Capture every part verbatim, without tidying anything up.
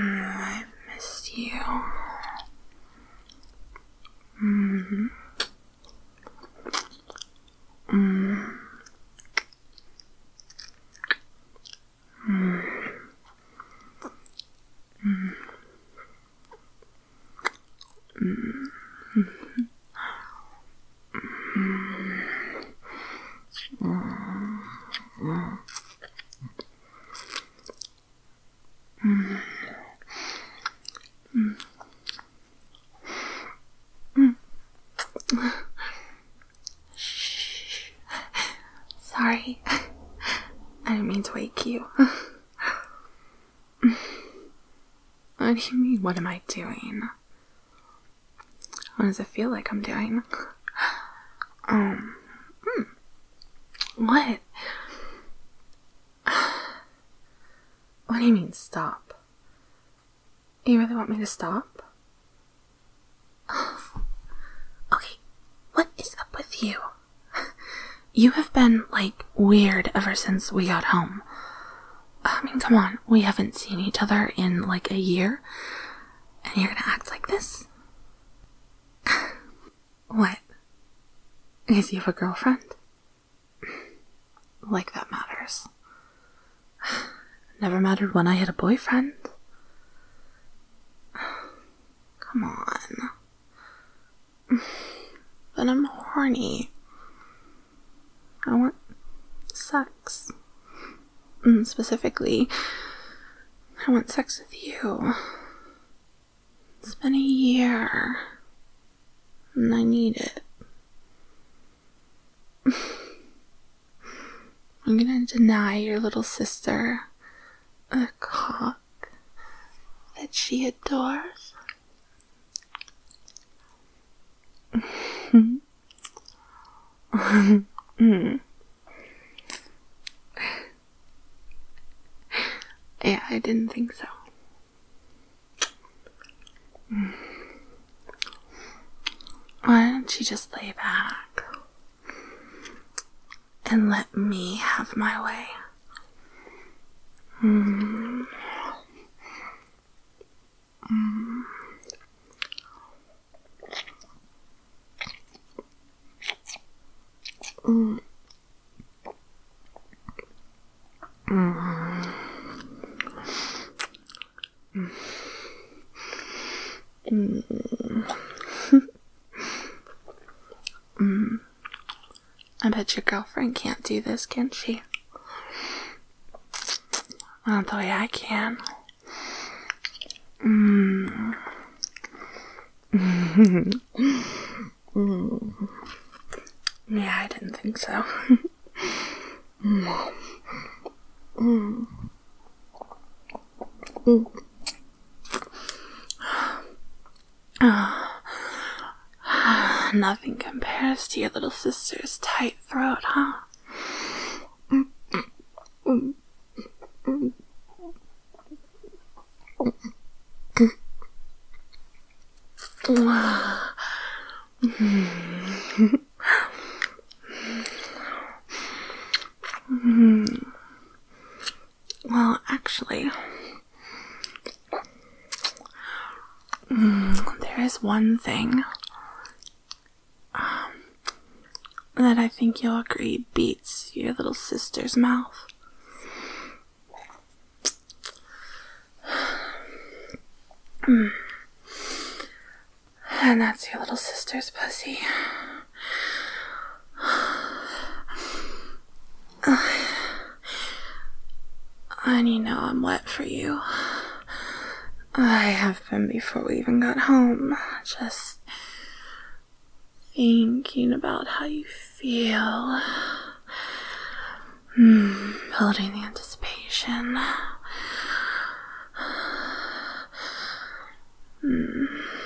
I've missed you. Mm-hmm. Mm. Mm. Mm. Mm. Mm. Mm. Mm. Mm. Mm. Shh. Sorry. I didn't mean to wake you. What do you mean, what am I doing? What does it feel like I'm doing? Um, hmm. What? What do you mean, stop? You really want me to stop? Okay, what is up with you? You have been, like, weird ever since we got home. I mean, come on, we haven't seen each other in, like, a year, and you're gonna act like this? What? Is you have a girlfriend? Like that matters. Never mattered when I had a boyfriend. Come on. But I'm horny. I want sex. And specifically, I want sex with you. It's been a year, and I need it. I'm gonna deny your little sister a cock that she adores. mm. Yeah, I didn't think so. Why don't you just lay back and let me have my way? Mm. Mm. Mm. Mm. Mm. Mm. I bet your girlfriend can't do this, can she? Not the way I can. Mm. Mm. Yeah, I didn't think so. mm. Mm. Mm. Nothing compares to your little sister's tight throat, huh? Mm. Mm. Mm. Mm. Well, actually, mm, there is one thing um, that I think you'll agree beats your little sister's mouth. Mm. And that's your little sister's pussy. And you know I'm wet for you. I have been before we even got home. Just thinking about how you feel. Mm, building the anticipation. Mm.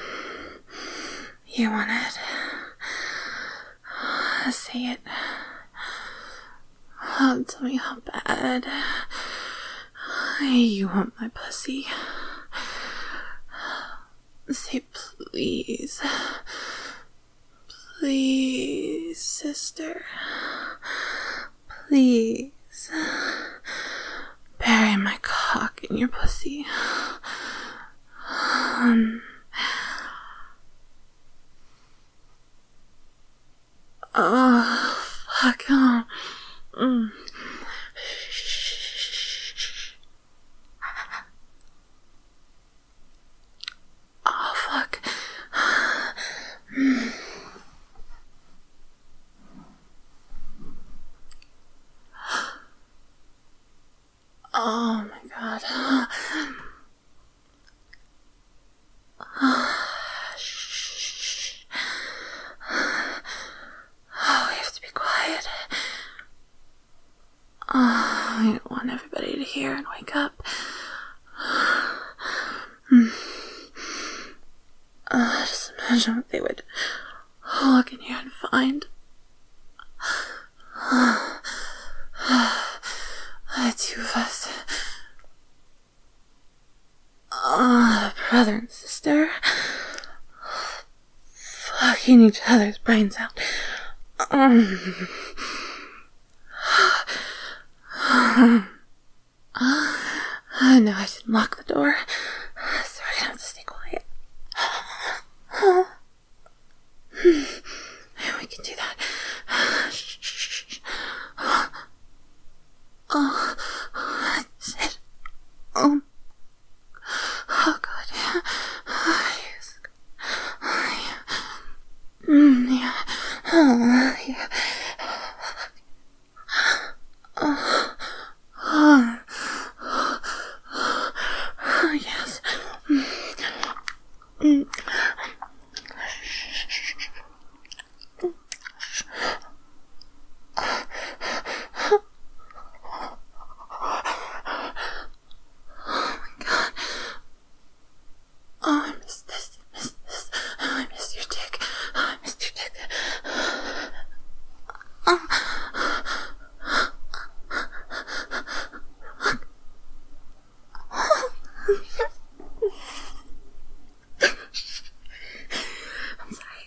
You want it. Say it. Oh, tell me how bad you want my pussy. Say please. Please, sister. Please. Bury my cock in your pussy. Um. Oh, fuck. Oh. Mm. Oh, fuck. Oh my god. Shh. Oh, we have to be quiet. Oh, I don't want everybody to hear and wake up. Uh, just imagine what they would look in here and find. The two of us. Uh, brother and sister. Fucking each other's brains out. Um. Uh, no, I didn't lock the door, so we're gonna have to stay quiet. We can do that. Shh, shh, shh. Oh, that's it. Um. Oh God. Oh, yes. Oh, yeah. Mm, yeah. Oh, yeah. Oh. Oh. Oh, yes. Mm. Mm. Oh, I missed this, I missed this. Oh, I missed your dick. Oh, I missed your dick. Oh. I'm sorry.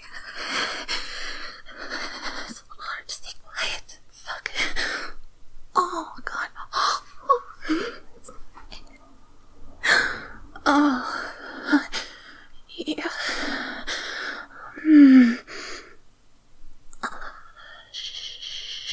It's a little hard to stay quiet. Fuck. Oh, God. Oh. Yeah. Mm. Shh.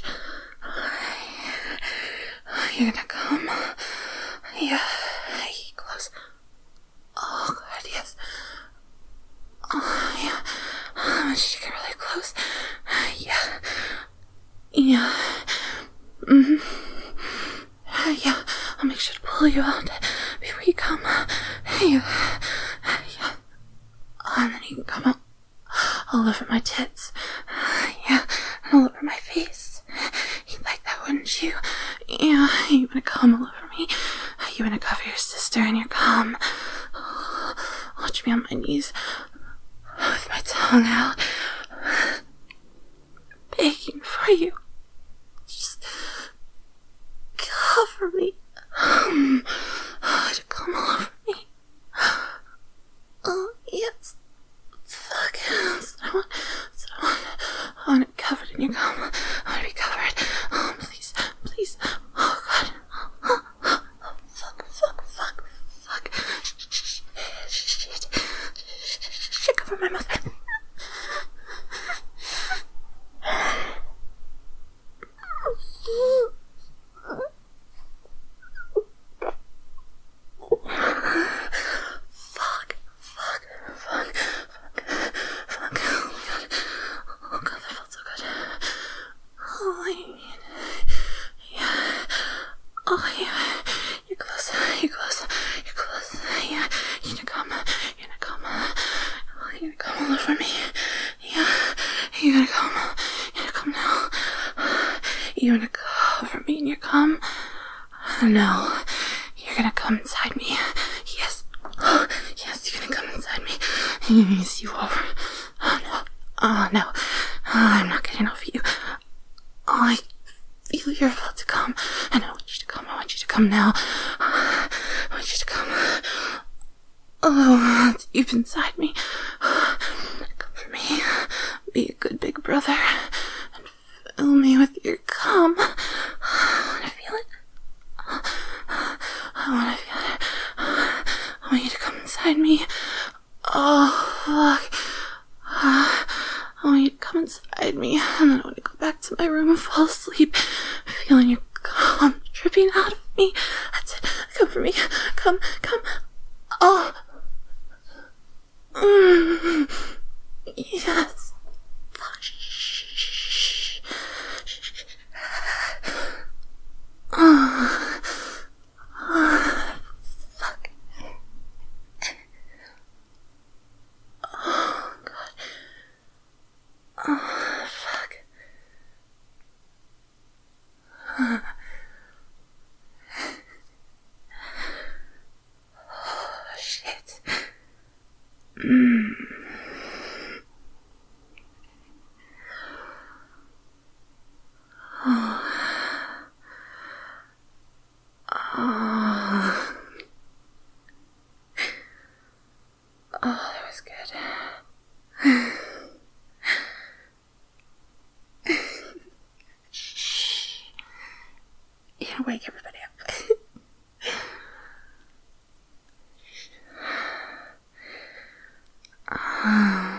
You're gonna come. Yeah. Close. Oh, God, yes. Oh, yeah. I want you to get really close. Yeah. Yeah. Mm-hmm. Yeah. I'll make sure to pull you out before you come. Yeah. Yeah. And then you can come out all over my tits. Yeah. And all over my face. You'd like that, wouldn't you? Yeah. You wanna come all over me? You wanna cover your sister in your cum? Watch me on my knees with my tongue out, begging for you. Just cover me. Um, to come all over me. Oh, yes. Fuck. That's what I want. That's what I want. I want it covered in your cum. I want to be covered. Oh, please. Please. Oh, God. Oh, oh, oh, fuck, fuck, fuck, fuck. Shit. Shit. Shit, cover my mouth. Fuck, fuck, fuck, fuck, fuck. Oh my God. Oh God, that felt so good. Oh, yeah. Yeah. Oh, yeah. You're close. You're close. You're close. Yeah. You're gonna come. You're gonna come. Oh, you're gonna come all over me. Yeah. You're gonna come. You're gonna come now. You're gonna cover me in your cum. No. You're gonna come inside me. Yes. Oh, yes, you're gonna come inside me. I'm gonna see you over. Oh, no. Oh, no. Oh, I'm not getting off you. Oh, I feel you're about to come. And I want you to come. I want you to come now. I want you to come. Oh, deep inside me. Come for me. Be a good big brother. And fill me with your cum. I want to feel it. I want to feel it. I want you to come inside me. Oh, fuck. I want you to come inside me, and then I want to go back to my room and fall asleep, feeling your calm dripping out of me. That's it. Come for me. Come, come. Oh. Mm. Yes. Fuck. Shh. Oh. Oh. Fuck. Oh, God. Oh, fuck. Oh, shit. Mm. Oh. Oh. Oh, that was good. Shh. You don't wake everybody up. Oh.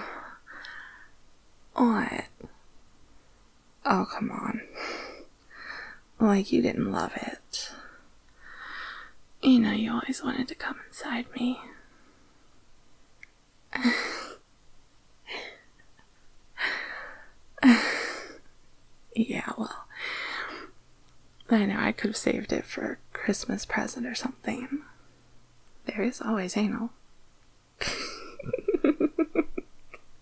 What? Oh, come on. Like you didn't love it. You know you always wanted to come inside me. Yeah, well, I know I could have saved it for a Christmas present or something. There is always anal.